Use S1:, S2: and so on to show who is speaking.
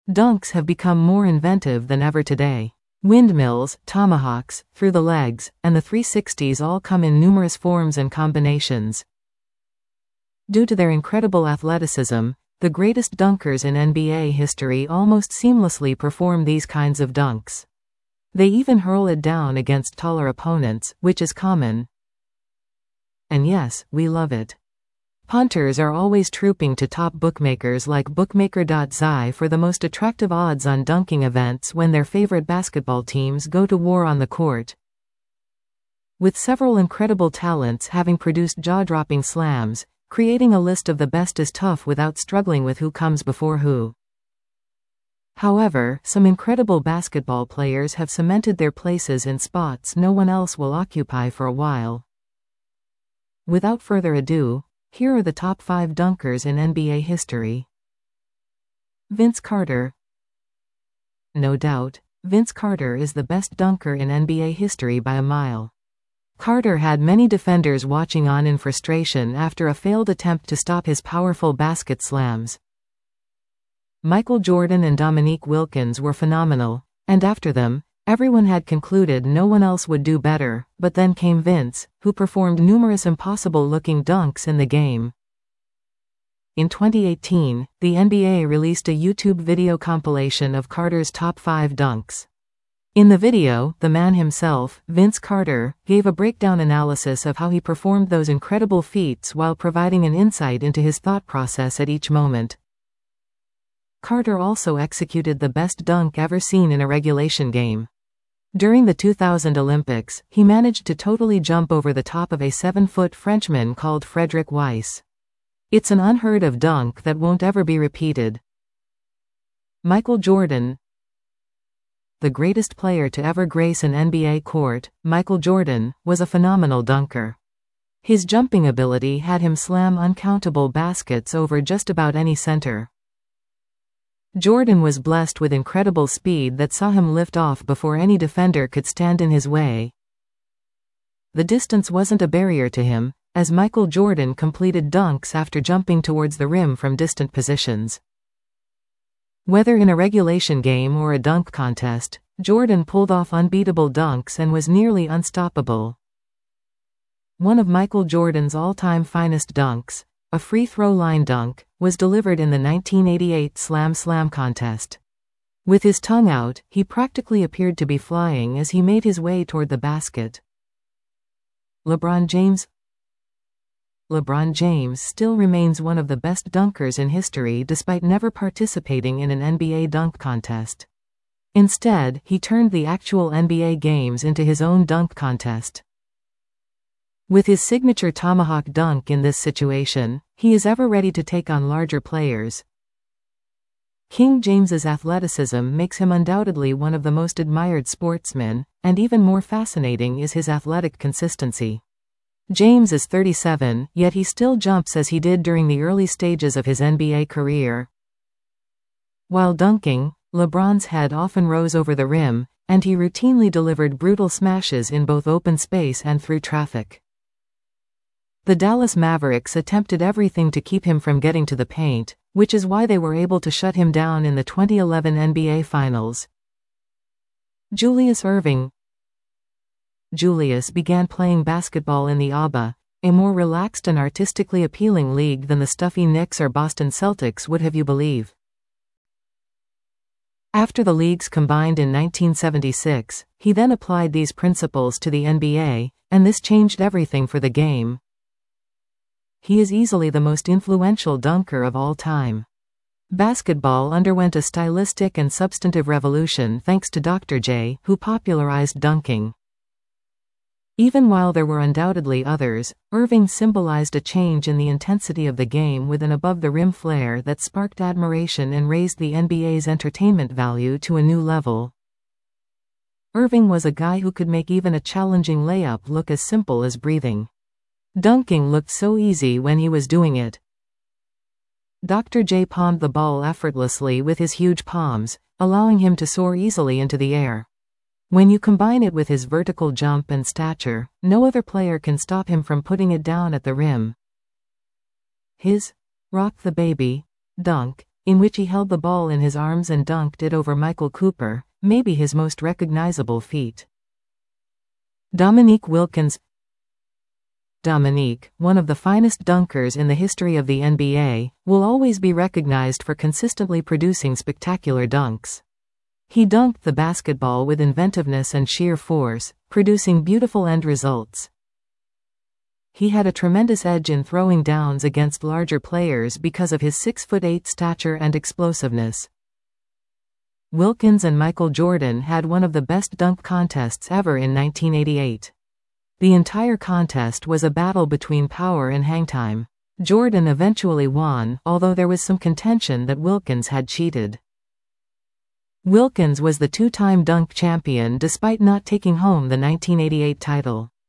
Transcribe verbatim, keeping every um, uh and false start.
S1: Dunks have become more inventive than ever today. Windmills, tomahawks, through the legs, and the three sixties all come in numerous forms and combinations. Due to their incredible athleticism, the greatest dunkers in N B A history almost seamlessly perform these kinds of dunks. They even hurl it down against taller opponents, which is common. And yes, we love it. Punters are always trooping to top bookmakers like bookmaker dot z i for the most attractive odds on dunking events when their favorite basketball teams go to war on the court. With several incredible talents having produced jaw-dropping slams, creating a list of the best is tough without struggling with who comes before who. However, some incredible basketball players have cemented their places in spots no one else will occupy for a while. Without further ado, here are the top five dunkers in N B A history. Vince Carter. No doubt, Vince Carter is the best dunker in N B A history by a mile. Carter had many defenders watching on in frustration after a failed attempt to stop his powerful basket slams. Michael Jordan and Dominique Wilkins were phenomenal, and after them, everyone had concluded no one else would do better, but then came Vince, who performed numerous impossible-looking dunks in the game. In twenty eighteen, the N B A released a YouTube video compilation of Carter's top five dunks. In the video, the man himself, Vince Carter, gave a breakdown analysis of how he performed those incredible feats while providing an insight into his thought process at each moment. Carter also executed the best dunk ever seen in a regulation game. During the two thousand Olympics, he managed to totally jump over the top of a seven-foot Frenchman called Frédéric Weiss. It's an unheard-of dunk that won't ever be repeated. Michael Jordan. The greatest player to ever grace an N B A court, Michael Jordan, was a phenomenal dunker. His jumping ability had him slam uncountable baskets over just about any center. Jordan was blessed with incredible speed that saw him lift off before any defender could stand in his way. The distance wasn't a barrier to him, as Michael Jordan completed dunks after jumping towards the rim from distant positions. Whether in a regulation game or a dunk contest, Jordan pulled off unbeatable dunks and was nearly unstoppable. One of Michael Jordan's all-time finest dunks, a free throw line dunk, was delivered in the nineteen eighty-eight Slam Slam contest. With his tongue out, he practically appeared to be flying as he made his way toward the basket. LeBron James. LeBron James still remains one of the best dunkers in history despite never participating in an N B A dunk contest. Instead, he turned the actual N B A games into his own dunk contest. With his signature tomahawk dunk in this situation, he is ever ready to take on larger players. King James's athleticism makes him undoubtedly one of the most admired sportsmen, and even more fascinating is his athletic consistency. James is thirty-seven, yet he still jumps as he did during the early stages of his N B A career. While dunking, LeBron's head often rose over the rim, and he routinely delivered brutal smashes in both open space and through traffic. The Dallas Mavericks attempted everything to keep him from getting to the paint, which is why they were able to shut him down in the twenty eleven N B A Finals. Julius Erving. Julius began playing basketball in the A B A, a more relaxed and artistically appealing league than the stuffy Knicks or Boston Celtics would have you believe. After the leagues combined in nineteen seventy-six, he then applied these principles to the N B A, and this changed everything for the game. He is easily the most influential dunker of all time. Basketball underwent a stylistic and substantive revolution thanks to Doctor J, who popularized dunking. Even while there were undoubtedly others, Erving symbolized a change in the intensity of the game with an above-the-rim flair that sparked admiration and raised the N B A's entertainment value to a new level. Erving was a guy who could make even a challenging layup look as simple as breathing. Dunking looked so easy when he was doing it. Doctor J palmed the ball effortlessly with his huge palms, allowing him to soar easily into the air. When you combine it with his vertical jump and stature, no other player can stop him from putting it down at the rim. His "Rock the Baby" dunk, in which he held the ball in his arms and dunked it over Michael Cooper, may be his most recognizable feat. Dominique Wilkins. Dominique, one of the finest dunkers in the history of the N B A, will always be recognized for consistently producing spectacular dunks. He dunked the basketball with inventiveness and sheer force, producing beautiful end results. He had a tremendous edge in throwing downs against larger players because of his six foot eight stature and explosiveness. Wilkins and Michael Jordan had one of the best dunk contests ever in nineteen eighty-eight. The entire contest was a battle between power and hangtime. Jordan eventually won, although there was some contention that Wilkins had cheated. Wilkins was the two-time dunk champion despite not taking home the nineteen eighty-eight title.